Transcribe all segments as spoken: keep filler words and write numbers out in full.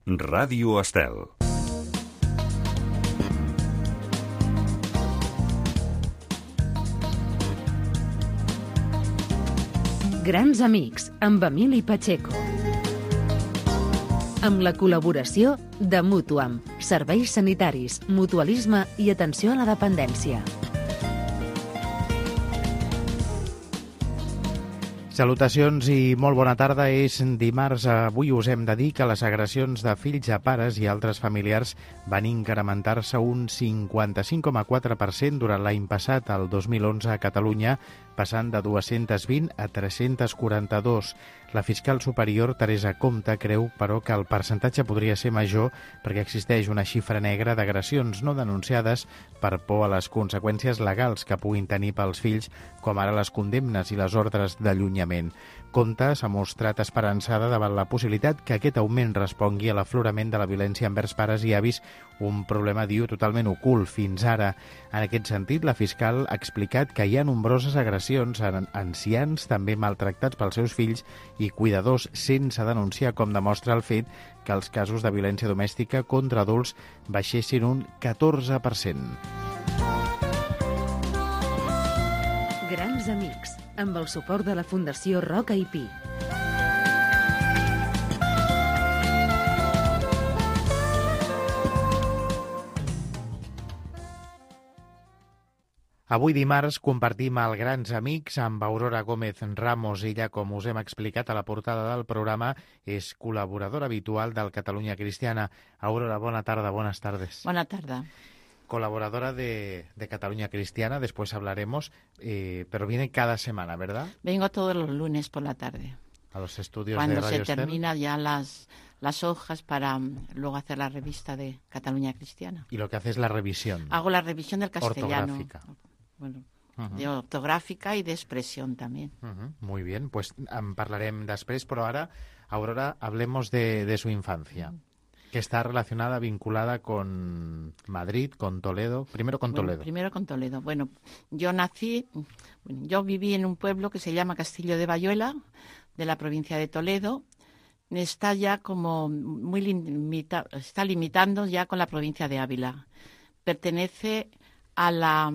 Ràdio Estel. Grans amics, amb Emili Pacheco. Amb la col·laboració de Mutuam, serveis sanitaris, mutualisme i atenció a la dependència. Salutacions i molt bona tarda. És dimarts. Avui us hem de dir que les agressions de fills a pares i altres familiars van incrementar-se un cinquanta-cinc coma quatre per cent durant l'any passat, el dos mil onze, a Catalunya, passant de dos-cents vint a tres-cents quaranta-dos. La fiscal superior, Teresa Compte, creu, però, que el percentatge podria ser major perquè existeix una xifra negra d'agressions no denunciades per por a les conseqüències legals que puguin tenir pels fills, com ara les condemnes i les ordres d'allunyament. Compte s'ha mostrat esperançada davant la possibilitat que aquest augment respongui a l'aflorament de la violència envers pares i avis, un problema, diu, totalment ocult fins ara. En aquest sentit, la fiscal ha explicat que hi ha nombroses agressions a ancians també maltractats pels seus fills i cuidadors sense denunciar, com demostra el fet que els casos de violència domèstica contra adults baixessin un catorze per cent. Grans amics, amb el suport de la Fundació Roca i Pi. Avui dimarts compartim el Grans Amics amb Aurora Gómez Ramos. Ella, com us hem explicat a la portada del programa, és col·laboradora habitual del Catalunya Cristiana. Aurora, bona tarda, buenas tardes. Buena tarde. Colaboradora de, de Cataluña Cristiana, después hablaremos, eh, pero viene cada semana, ¿verdad? Vengo todos los lunes por la tarde. A los estudios Cuando de Radio se Estel. termina ya las, las hojas para um, luego hacer la revista de Cataluña Cristiana. Y lo que hace es la revisión. Hago la revisión del castellano. Ortográfica. Bueno, Uh-huh. de ortográfica y de expresión también. Uh-huh. Muy bien, pues en parlarem després, però ara, Aurora, hablemos de, de su infancia. Uh-huh. Que está relacionada, vinculada con Madrid, con Toledo. Primero con bueno, Toledo. Primero con Toledo. Bueno, yo nací, bueno, yo viví en un pueblo que se llama Castillo de Bayuela, de la provincia de Toledo. Está ya como muy limita, está limitando ya con la provincia de Ávila. Pertenece a la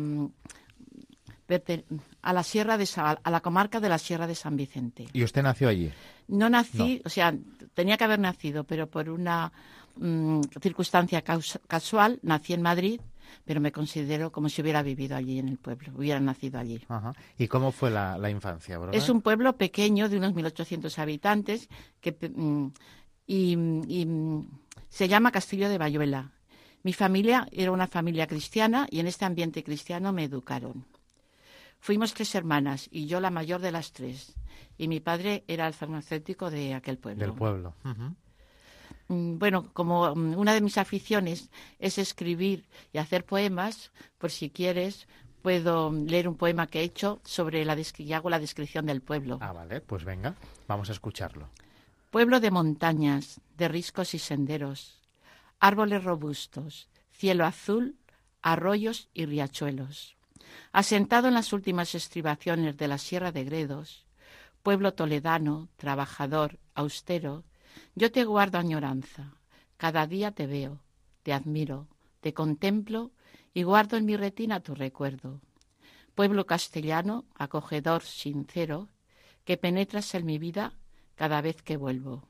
a la sierra de a la comarca de la Sierra de San Vicente. ¿Y usted nació allí? No nací, no. o sea, tenía que haber nacido, pero por una mmm, circunstancia caus casual nací en Madrid, pero me considero como si hubiera vivido allí en el pueblo, hubiera nacido allí. Ajá. ¿Y cómo fue la, la infancia, Aurora? Es un pueblo pequeño de unos mil ochocientos habitantes que, mmm, y, y mmm, se llama Castillo de Bayuela. Mi familia era una familia cristiana y en este ambiente cristiano me educaron. Fuimos tres hermanas y yo la mayor de las tres. Y mi padre era el farmacéutico de aquel pueblo. Del pueblo. Uh-huh. Bueno, como una de mis aficiones es escribir y hacer poemas, por si quieres, puedo leer un poema que he hecho sobre la y hago la descripción del pueblo. Ah, vale, pues venga, vamos a escucharlo. Pueblo de montañas, de riscos y senderos, árboles robustos, cielo azul, arroyos y riachuelos. Asentado en las últimas estribaciones de la Sierra de Gredos, pueblo toledano, trabajador, austero, yo te guardo añoranza, cada día te veo, te admiro, te contemplo y guardo en mi retina tu recuerdo. Pueblo castellano, acogedor, sincero, que penetras en mi vida cada vez que vuelvo.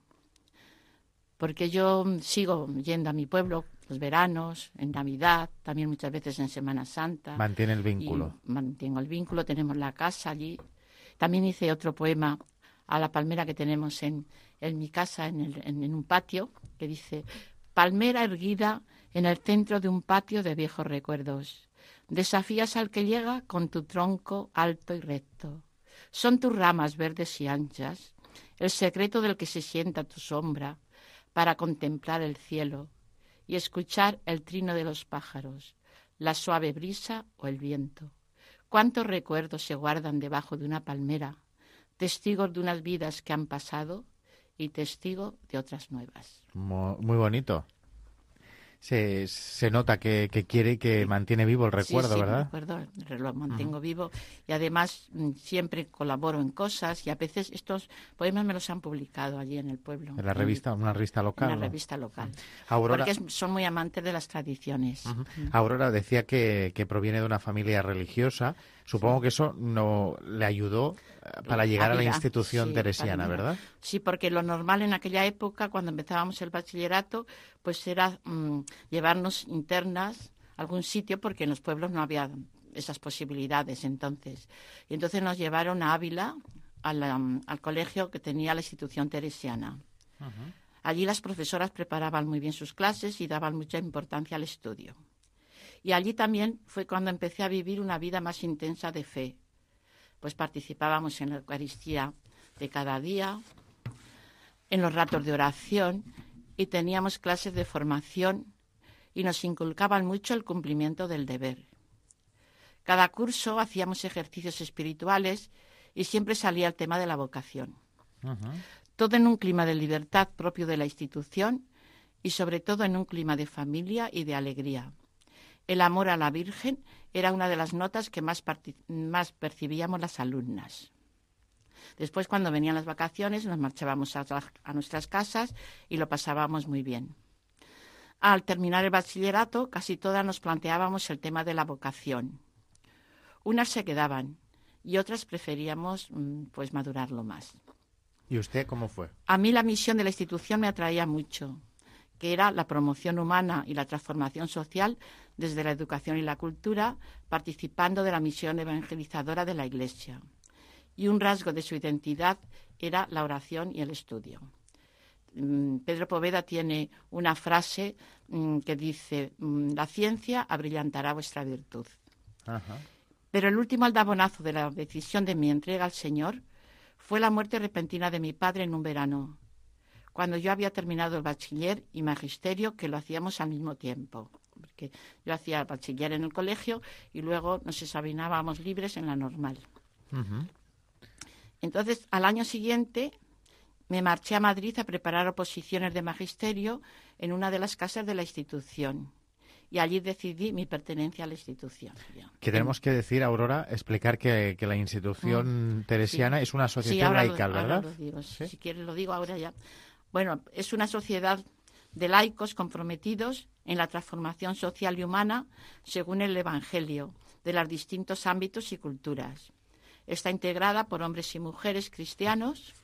Porque yo sigo yendo a mi pueblo los veranos, en Navidad, también muchas veces en Semana Santa. Mantiene el vínculo. Mantengo el vínculo, tenemos la casa allí. También hice otro poema a la palmera que tenemos en, en mi casa, en, el, en, en un patio, que dice: palmera erguida en el centro de un patio de viejos recuerdos. Desafías al que llega con tu tronco alto y recto. Son tus ramas verdes y anchas, el secreto del que se sienta a tu sombra, para contemplar el cielo y escuchar el trino de los pájaros, la suave brisa o el viento. Cuántos recuerdos se guardan debajo de una palmera, testigos de unas vidas que han pasado y testigo de otras nuevas. Muy, muy bonito. se, se nota que, que quiere y que mantiene vivo el recuerdo, sí, sí, ¿verdad? Sí, recuerdo, lo mantengo uh-huh. vivo y además m, siempre colaboro en cosas y a veces estos poemas me los han publicado allí en el pueblo. ¿En la revista, en, una revista local? En la revista local. Uh-huh. Aurora... Porque es, son muy amantes de las tradiciones. Uh-huh. Uh-huh. Aurora decía que, que proviene de una familia religiosa. Supongo sí. que eso no le ayudó para llegar a, vida, a la institución sí, teresiana, ¿verdad? Sí, porque lo normal en aquella época, cuando empezábamos el bachillerato, pues era mmm, llevarnos internas a algún sitio, porque en los pueblos no había esas posibilidades entonces. Y entonces nos llevaron a Ávila, a la, al colegio que tenía la institución teresiana. Uh-huh. Allí las profesoras preparaban muy bien sus clases y daban mucha importancia al estudio. Y allí también fue cuando empecé a vivir una vida más intensa de fe. Pues participábamos en la Eucaristía de cada día, en los ratos de oración, y teníamos clases de formación y nos inculcaban mucho el cumplimiento del deber. Cada curso hacíamos ejercicios espirituales y siempre salía el tema de la vocación. Uh-huh. Todo en un clima de libertad propio de la institución y sobre todo en un clima de familia y de alegría. El amor a la Virgen era una de las notas que más, part- más percibíamos las alumnas. Después, cuando venían las vacaciones, nos marchábamos a, a nuestras casas y lo pasábamos muy bien. Al terminar el bachillerato, casi todas nos planteábamos el tema de la vocación. Unas se quedaban y otras preferíamos pues madurarlo más. ¿Y usted cómo fue? A mí la misión de la institución me atraía mucho, que era la promoción humana y la transformación social desde la educación y la cultura, participando de la misión evangelizadora de la Iglesia. Y un rasgo de su identidad era la oración y el estudio. Pedro Poveda tiene una frase mmm, que dice: la ciencia abrillantará vuestra virtud. Ajá. Pero el último aldabonazo de la decisión de mi entrega al Señor fue la muerte repentina de mi padre en un verano, cuando yo había terminado el bachiller y magisterio, que lo hacíamos al mismo tiempo. Porque yo hacía el bachiller en el colegio y luego nos examinábamos libres en la normal. Uh-huh. Entonces, al año siguiente, me marché a Madrid a preparar oposiciones de magisterio en una de las casas de la institución. Y allí decidí mi pertenencia a la institución. Que tenemos que decir, Aurora, explicar que, que la institución mm, teresiana sí. es una asociación sí, laical, lo, ¿verdad? Ahora lo digo, ¿sí? Si quieres lo digo ahora ya. Bueno, es una sociedad de laicos comprometidos en la transformación social y humana según el Evangelio de los distintos ámbitos y culturas. Está integrada por hombres y mujeres cristianos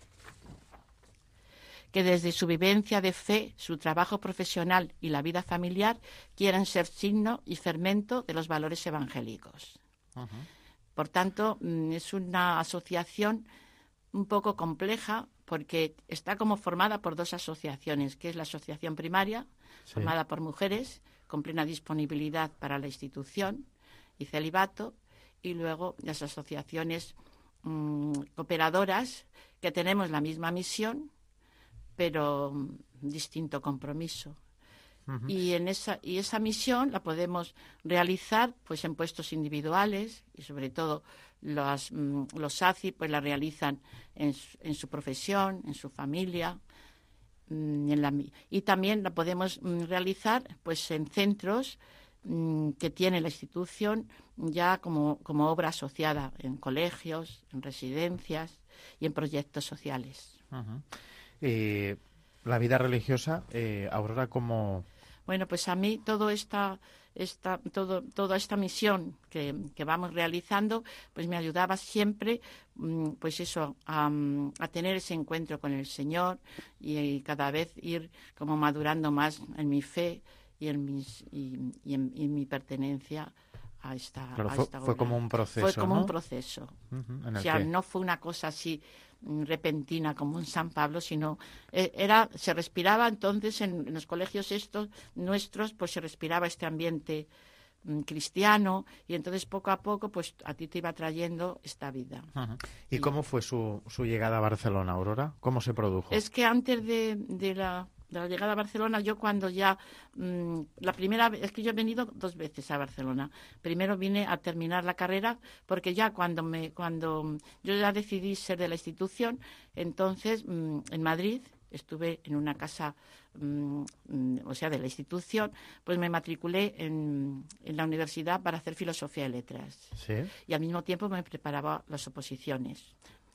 que desde su vivencia de fe, su trabajo profesional y la vida familiar quieren ser signo y fermento de los valores evangélicos. Uh-huh. Por tanto, es una asociación un poco compleja porque está como formada por dos asociaciones, que es la asociación primaria, sí. formada por mujeres con plena disponibilidad para la institución y celibato, y luego las asociaciones mmm, cooperadoras que tenemos la misma misión, pero um, distinto compromiso. Uh-huh. Y en esa y esa misión la podemos realizar pues en puestos individuales y sobre todo los mm, los A C I pues la realizan en su, en su profesión, en su familia, mm, en la, y también la podemos mm, realizar pues en centros mm, que tiene la institución ya como como obra asociada en colegios, en residencias y en proyectos sociales. Uh-huh. Eh, la vida religiosa, eh, Aurora, ¿cómo...? Bueno, pues a mí todo esta, esta, todo, toda esta misión que, que vamos realizando, pues me ayudaba siempre, pues eso, a, a tener ese encuentro con el Señor y, y cada vez ir como madurando más en mi fe y en, mis, y, y en, y en mi pertenencia a esta, claro, a fue, esta obra. Fue como un proceso, Fue como ¿no? un proceso. Uh-huh, o sea, que... no fue una cosa así repentina como un San Pablo, sino eh, era se respiraba entonces en, en los colegios estos nuestros, pues se respiraba este ambiente mm, cristiano y entonces poco a poco pues a ti te iba trayendo esta vida. Uh-huh. ¿Y, ¿Y cómo fue su, su llegada a Barcelona, Aurora? ¿Cómo se produjo? Es que antes de, de la de la llegada a Barcelona, yo cuando ya, mmm, la primera vez, es que yo he venido dos veces a Barcelona. Primero vine a terminar la carrera, porque ya cuando me, cuando yo ya decidí ser de la institución, entonces mmm, en Madrid estuve en una casa mmm, o sea, de la institución, pues me matriculé en, en la universidad para hacer filosofía y letras. Sí. Y al mismo tiempo me preparaba las oposiciones.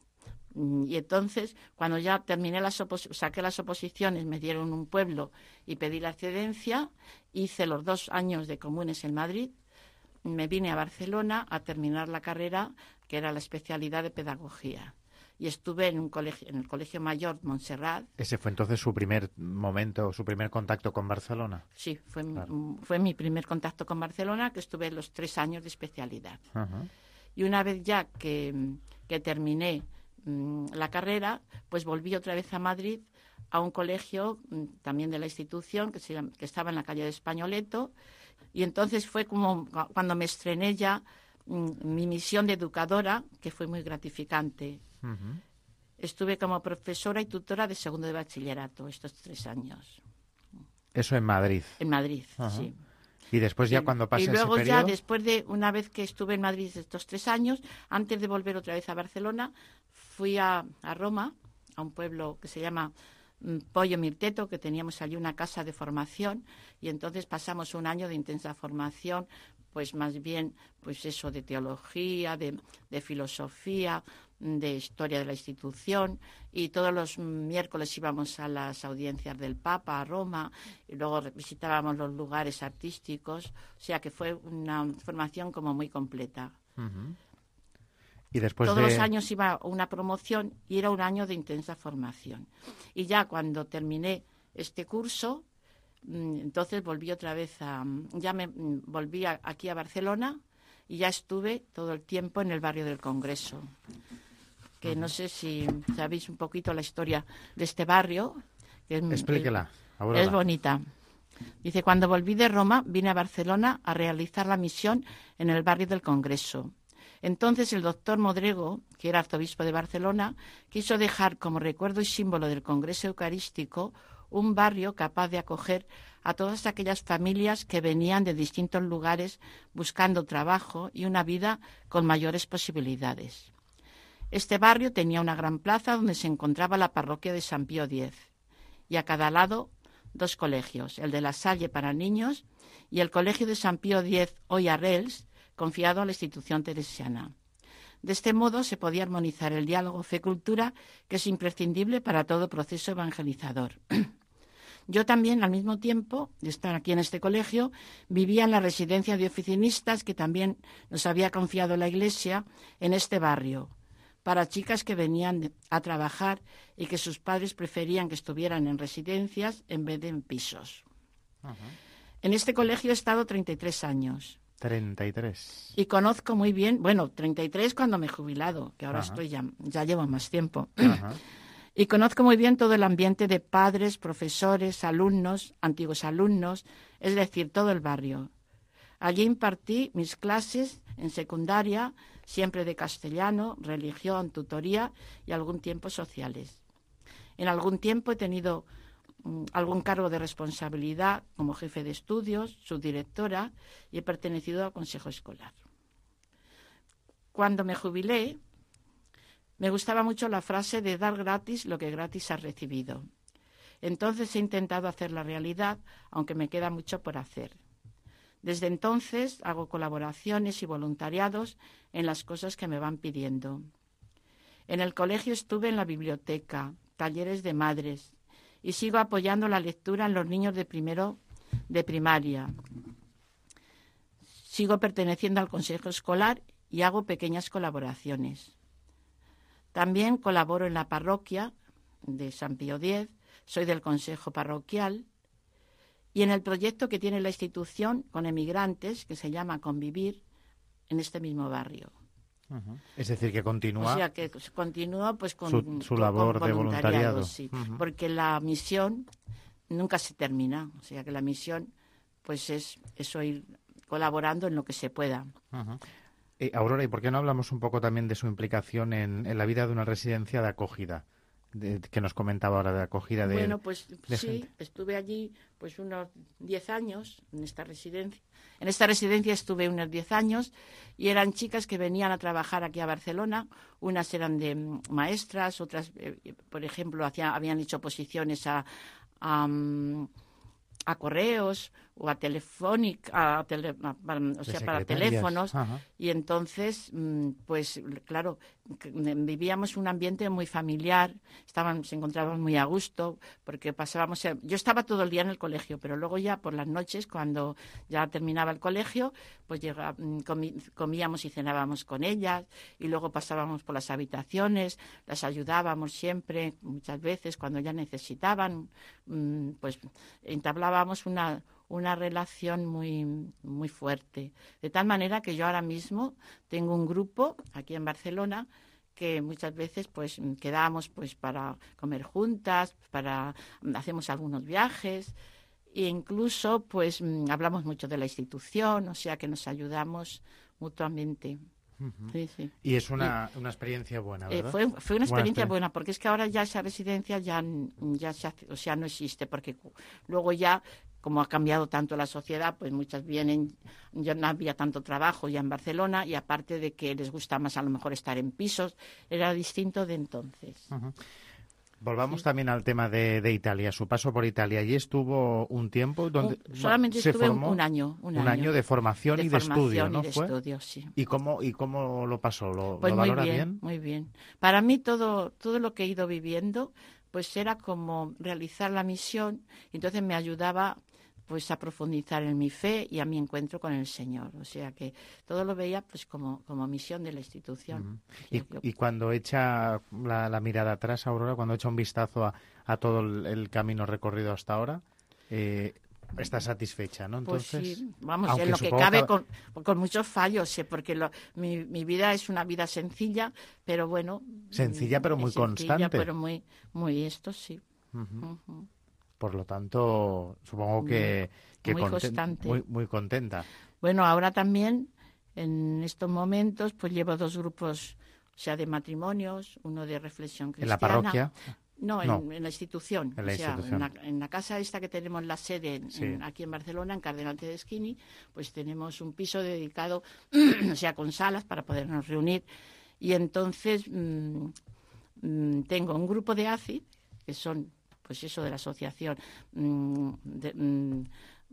Y entonces, cuando ya terminé las opos- saqué las oposiciones, me dieron un pueblo y pedí la excedencia, hice los dos años de comunes en Madrid, me vine a Barcelona a terminar la carrera, que era la especialidad de pedagogía. Y estuve en un colegio, en el Colegio Mayor Montserrat. ¿Ese fue entonces su primer momento, su primer contacto con Barcelona? Sí, fue, Claro. m- fue mi primer contacto con Barcelona, que estuve los tres años de especialidad. Ajá. Y una vez ya que, que terminé mm, la carrera, pues volví otra vez a Madrid, a un colegio mm, también de la institución, que, se llama- que estaba en la calle de Españoleto. Y entonces fue como cu- cuando me estrené ya mm, mi misión de educadora, que fue muy gratificante. Ujú. Estuve como profesora y tutora de segundo de bachillerato estos tres años, Eso en Madrid. en Madrid, Ajá. sí. Y después ya Sí. cuando pasa y luego ese ya periodo... después de una vez que estuve en Madrid estos tres años, antes de volver otra vez a Barcelona, fui a, a Roma, a un pueblo que se llama mm, Pollo Mirteto, que teníamos allí una casa de formación, y entonces pasamos un año de intensa formación, pues más bien, pues eso, de teología, de, de filosofía, de historia de la institución, y todos los miércoles íbamos a las audiencias del Papa a Roma, y luego visitábamos los lugares artísticos, o sea que fue una formación como muy completa. Ujú. Y después Todos de... los años iba a una promoción y era un año de intensa formación. Y ya cuando terminé este curso, mm, entonces volví otra vez a... Ya me mm, volví a- aquí a Barcelona y ya estuve todo el tiempo en el barrio del Congreso. Que no sé si sabéis un poquito la historia de este barrio. Que es, Explíquela, es, Aurora. es bonita. Dice, cuando volví de Roma, vine a Barcelona a realizar la misión en el barrio del Congreso. Entonces el doctor Modrego, que era arzobispo de Barcelona, quiso dejar como recuerdo y símbolo del Congreso Eucarístico un barrio capaz de acoger a todas aquellas familias que venían de distintos lugares buscando trabajo y una vida con mayores posibilidades. Este barrio tenía una gran plaza donde se encontraba la parroquia de San Pío X y a cada lado dos colegios, el de La Salle para niños y el colegio de San Pío X, hoy Arrels, confiado a la institución teresiana. De este modo se podía armonizar el diálogo fe-cultura, que es imprescindible para todo proceso evangelizador. Yo también, al mismo tiempo de estar aquí en este colegio, vivía en la residencia de oficinistas que también nos había confiado la Iglesia en este barrio, para chicas que venían a trabajar y que sus padres preferían que estuvieran en residencias en vez de en pisos. Ajá. En este colegio he estado treinta y tres años. treinta y tres. Y conozco muy bien, bueno, treinta y tres cuando me he jubilado, que ahora Ajá. estoy ya, ya llevo más tiempo. Ajá. Y conozco muy bien todo el ambiente de padres, profesores, alumnos, antiguos alumnos, es decir, todo el barrio. Allí impartí mis clases en secundaria, siempre de castellano, religión, tutoría y algún tiempo sociales. En algún tiempo he tenido mm, algún cargo de responsabilidad como jefe de estudios, subdirectora, y he pertenecido al consejo escolar. Cuando me jubilé, me gustaba mucho la frase de dar gratis lo que gratis has recibido. Entonces he intentado hacer la realidad, aunque me queda mucho por hacer. Desde entonces hago colaboraciones y voluntariados en las cosas que me van pidiendo. En el colegio estuve en la biblioteca, talleres de madres, y sigo apoyando la lectura en los niños de primero de primaria. Sigo perteneciendo al consejo escolar y hago pequeñas colaboraciones. También colaboro en la parroquia de San Pío X, soy del consejo parroquial, y en el proyecto que tiene la institución con emigrantes, que se llama Convivir, en este mismo barrio. Ujú. Es decir, que continúa O sea, que continúa pues con su, su con- labor con de voluntariado. sí, Ujú. porque la misión nunca se termina. O sea, que la misión pues es eso, ir colaborando en lo que se pueda. Ujú. Eh, Aurora, ¿y por qué no hablamos un poco también de su implicación en, en la vida de una residencia de acogida? De- que nos comentaba ahora de acogida de... Bueno, pues de sí, gente. estuve allí pues unos diez años en esta residencia. En esta residencia estuve unos diez años y eran chicas que venían a trabajar aquí a Barcelona. Unas eran de mm, maestras, otras, eh, por ejemplo, hacía- habían hecho oposiciones a, a, mm, a correos o a telefónica, a tele, a, a, o sea, para teléfonos. Ajá. Y entonces, pues claro, vivíamos un ambiente muy familiar, estaban, se encontraban muy a gusto, porque pasábamos, yo estaba todo el día en el colegio, pero luego ya por las noches, cuando ya terminaba el colegio, pues llega, comí, comíamos y cenábamos con ellas, y luego pasábamos por las habitaciones, las ayudábamos siempre, muchas veces, cuando ya necesitaban, pues entablábamos una una relación muy, muy fuerte. De tal manera que yo ahora mismo tengo un grupo aquí en Barcelona que muchas veces pues quedamos pues para comer juntas, para hacemos algunos viajes e incluso pues hablamos mucho de la institución, o sea que nos ayudamos mutuamente. Uh-huh. Sí, sí. Y es una, una experiencia buena, ¿verdad? Eh, fue, fue una experiencia buena, buena, porque es que ahora ya esa residencia ya, ya se hace, o sea, no existe, porque luego ya, como ha cambiado tanto la sociedad, pues muchas vienen, ya no había tanto trabajo ya en Barcelona, y aparte de que les gusta más a lo mejor estar en pisos, era distinto de entonces. Uh-huh. Volvamos sí. también al tema de, de Italia, su paso por Italia. Allí estuvo un tiempo donde un, solamente se estuve formó un año, un, un año, año de formación de y de formación estudio, y ¿no de fue? Estudio, sí. ¿Y cómo y cómo lo pasó? ¿Lo, pues lo muy valora bien, bien? Muy bien. Para mí todo todo lo que he ido viviendo, pues era como realizar la misión, y entonces me ayudaba pues a profundizar en mi fe y a mi encuentro con el Señor. O sea que todo lo veía pues como, como misión de la institución. Uh-huh. y, yo... y cuando echa la, la mirada atrás, Aurora, cuando echa un vistazo a, a todo el, el camino recorrido hasta ahora, eh, está satisfecha, ¿no? Entonces, pues sí, vamos, en lo que cabe que... Con, con muchos fallos, ¿eh? Porque lo, mi, mi vida es una vida sencilla, pero bueno. Sencilla pero muy sencilla, constante. Pero muy, muy esto sí. Uh-huh. Uh-huh. Por lo tanto, supongo que, que muy, conten- constante. muy, muy contenta. Bueno, ahora también, en estos momentos, pues llevo dos grupos, o sea, de matrimonios, uno de reflexión cristiana. ¿En la parroquia? No, en, no. en la institución. En la o sea, institución. En, la, en la casa esta que tenemos la sede en, sí. en, aquí en Barcelona, en Cardenal Tedeschini, pues tenemos un piso dedicado, o sea, con salas para podernos reunir. Y entonces mmm, mmm, tengo un grupo de A C I, que son... pues eso de la asociación, mmm, de, mmm,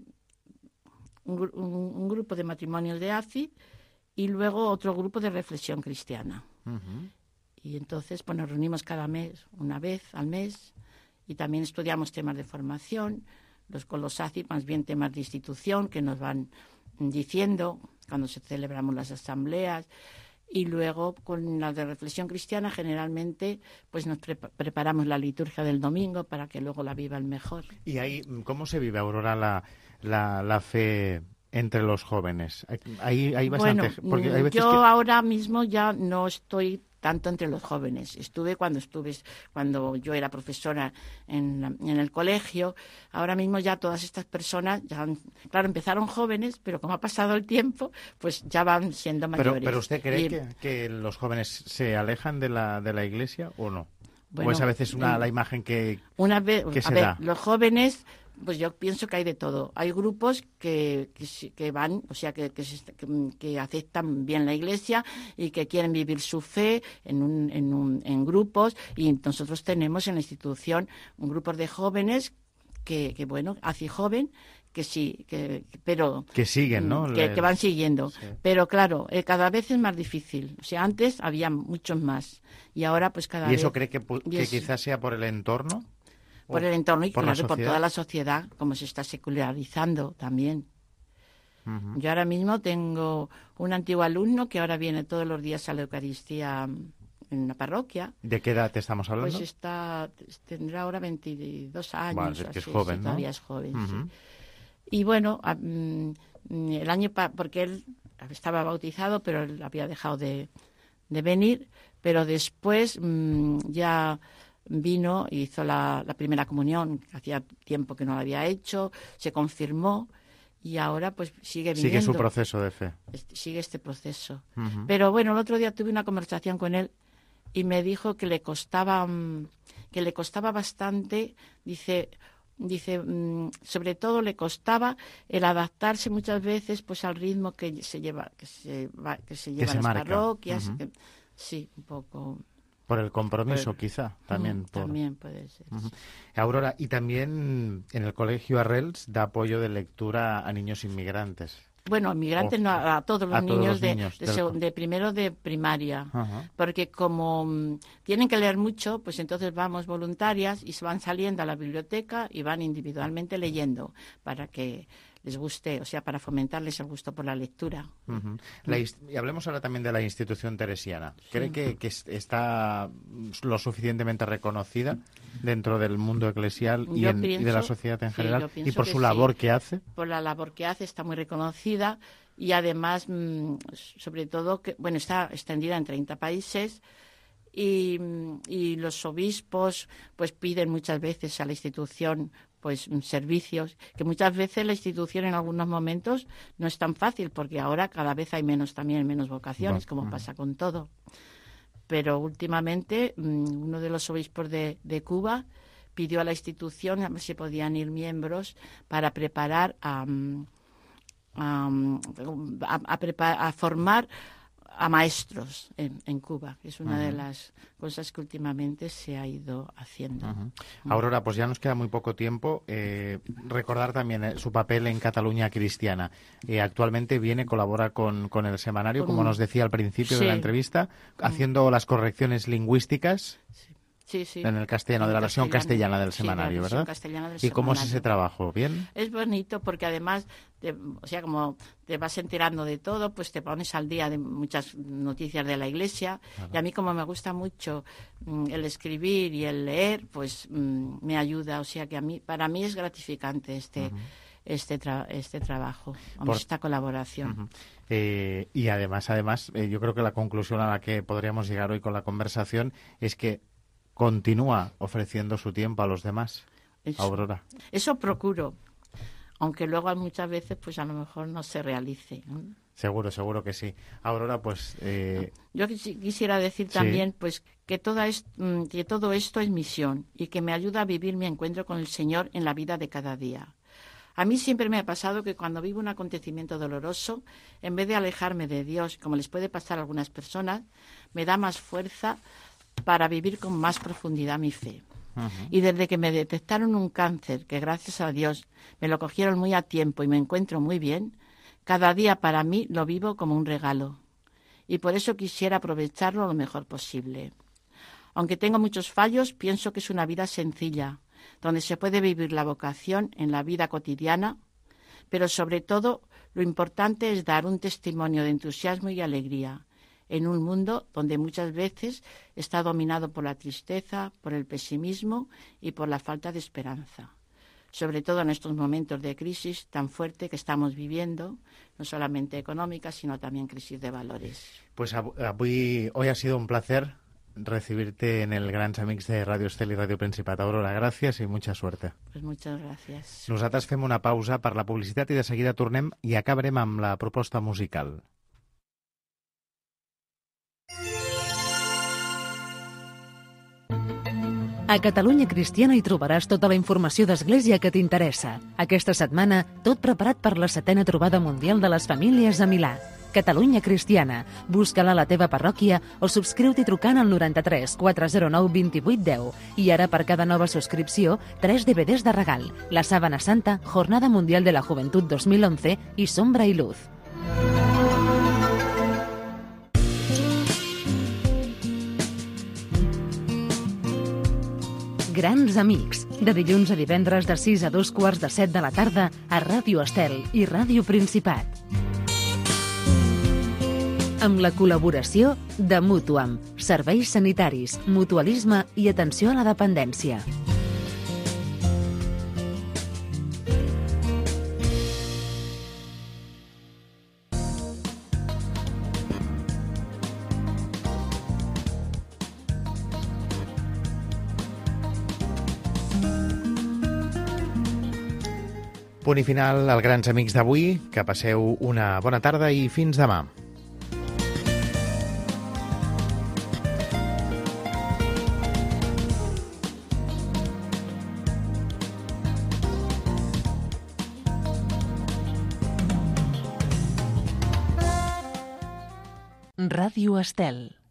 un, un, un grupo de matrimonios de A C I y luego otro grupo de reflexión cristiana. Uh-huh. Y entonces pues nos reunimos cada mes, una vez al mes, y también estudiamos temas de formación, los con los A C I más bien temas de institución que nos van diciendo cuando se celebramos las asambleas. Y luego, con la de reflexión cristiana, generalmente pues nos pre- preparamos la liturgia del domingo para que luego la vivan mejor. ¿Y ahí cómo se vive, Aurora, la, la, la fe entre los jóvenes? Hay, hay bastante... Bueno, porque hay veces yo que... ahora mismo ya no estoy tanto entre los jóvenes. Estuve cuando estuve cuando yo era profesora en, la, en el colegio. Ahora mismo ya todas estas personas, ya han, claro, empezaron jóvenes, pero como ha pasado el tiempo, pues ya van siendo mayores. Pero, pero ¿usted cree y, que, que los jóvenes se alejan de la, de la Iglesia o no? Bueno, ¿O es a veces una, eh, la imagen que, una vez, que a se ver, da? Los jóvenes... Pues yo pienso que hay de todo. Hay grupos que, que, que van, o sea, que, que, que, que aceptan bien la Iglesia y que quieren vivir su fe en, un, en, un, en grupos. Y nosotros tenemos en la institución un grupo de jóvenes que, que bueno, hace joven, que sí, que, pero... Que siguen, ¿no? Que, que van siguiendo. Sí. Pero claro, eh, cada vez es más difícil. O sea, antes había muchos más. Y ahora pues cada vez... ¿Y eso vez... cree que, que es... quizás sea por el entorno? Por el entorno y por, claro, por toda la sociedad, como se está secularizando también. Uh-huh. Yo ahora mismo tengo un antiguo alumno que ahora viene todos los días a la Eucaristía en la parroquia. ¿De qué edad te estamos hablando? Pues está, tendrá ahora veintidós años. Vale, es que así, es joven, sí, ¿no? Todavía es joven, uh-huh. sí. Y bueno, um, el año, pa- porque él estaba bautizado, pero él había dejado de, de venir, pero después um, ya... vino y hizo la, la primera comunión, hacía tiempo que no la había hecho, se confirmó y ahora pues sigue viviendo. Sigue su proceso de fe. Este, sigue este proceso. Uh-huh. Pero bueno, el otro día tuve una conversación con él y me dijo que le costaba, que le costaba bastante, dice, dice, sobre todo le costaba el adaptarse muchas veces pues al ritmo que se lleva, que se va, que se lleva en las marca. parroquias. Uh-huh. que, sí, un poco. Por el compromiso, Por... quizá, también. Mm, por... También puede ser. Uh-huh. Aurora, y también en el Colegio Arrels da apoyo de lectura a niños inmigrantes. Bueno, inmigrantes oh, no, a todos los a niños, todos los de, niños de, del... de, de primero de primaria, uh-huh. porque como um, tienen que leer mucho, pues entonces vamos voluntarias y se van saliendo a la biblioteca y van individualmente leyendo para que les guste, o sea, para fomentarles el gusto por la lectura. Uh-huh. La ist- y hablemos ahora también de la institución teresiana. ¿Cree sí. que, que está lo suficientemente reconocida dentro del mundo eclesial y, en, pienso, y de la sociedad en sí, general? Y por su sí. labor que hace. Por la labor que hace está muy reconocida y además, mmm, sobre todo, que bueno, está extendida en treinta países. Y, y los obispos pues piden muchas veces a la institución pues servicios, que muchas veces la institución en algunos momentos no es tan fácil, porque ahora cada vez hay menos también, menos vocaciones, como uh-huh. pasa con todo. Pero últimamente uno de los obispos de, de Cuba pidió a la institución a ver si podían ir miembros para preparar a, a, a, a, prepar, a formar a maestros en, en Cuba, que es una uh-huh. de las cosas que últimamente se ha ido haciendo. Uh-huh. Aurora, pues ya nos queda muy poco tiempo. Eh, recordar también eh, su papel en Cataluña Cristiana. Eh, actualmente viene, colabora con, con el semanario, con como un... nos decía al principio sí. de la entrevista, haciendo uh-huh. las correcciones lingüísticas. Sí. Sí, sí. En el castellano, en de la versión castellana del sí, semanario, ¿verdad? Castellana del ¿Y cómo semanario. es ese trabajo? ¿Bien? Es bonito porque además, te, o sea, como te vas enterando de todo, pues te pones al día de muchas noticias de la Iglesia. Claro. Y a mí, como me gusta mucho mm, el escribir y el leer, pues mm, me ayuda. O sea, que a mí, para mí es gratificante este... Uh-huh. Este, tra- este trabajo, Por... esta colaboración. Uh-huh. Eh, y además, además eh, yo creo que la conclusión a la que podríamos llegar hoy con la conversación es que continúa ofreciendo su tiempo a los demás, eso, Aurora. Eso procuro, aunque luego muchas veces pues a lo mejor no se realice, ¿no? Seguro, seguro que sí. Aurora, pues... Eh... Yo quisiera decir también ¿Sí? pues que, toda est- que todo esto es misión y que me ayuda a vivir mi encuentro con el Señor en la vida de cada día. A mí siempre me ha pasado que cuando vivo un acontecimiento doloroso, en vez de alejarme de Dios, como les puede pasar a algunas personas, me da más fuerza para vivir con más profundidad mi fe. Uh-huh. Y desde que me detectaron un cáncer, que gracias a Dios me lo cogieron muy a tiempo y me encuentro muy bien, cada día para mí lo vivo como un regalo. Y por eso quisiera aprovecharlo lo mejor posible. Aunque tengo muchos fallos, pienso que es una vida sencilla, donde se puede vivir la vocación en la vida cotidiana, pero sobre todo lo importante es dar un testimonio de entusiasmo y alegría en un mundo donde muchas veces está dominado por la tristeza, por el pesimismo y por la falta de esperanza. Sobre todo en estos momentos de crisis tan fuerte que estamos viviendo, no solamente económica, sino también crisis de valores. Pues avui, hoy ha sido un placer recibirte en el Grans Amics de Radio Estel i Radio Principat. Aurora, gràcies i mucha suerte. Pues muchas gracias. Nosaltres fem una pausa per la publicitat i de seguida tornem i acabarem amb la proposta musical. A Catalunya Cristiana hi trobaràs tota la informació d'Església que t'interessa. Aquesta setmana, tot preparat per la setena trobada mundial de les famílies a Milà. Catalunya Cristiana. Busca-la a la teva parròquia o subscriu-t'hi trucant al noranta-tres quatre zero nou vint vuit deu. I ara, per cada nova subscripció, tres D V Ds de regal. La Sábana Santa, Jornada Mundial de la Juventud dos mil once i Sombra i Luz. Grans Amics, de dilluns a divendres de sis a dos quarts de set de la tarda a Ràdio Estel i Ràdio Principat. Amb la col·laboració de Mútuam, serveis sanitaris, mutualisme i atenció a la dependència. Punt i final al Grans Amics d'avui. Que passeu una bona tarda i fins demà. Ràdio Estel.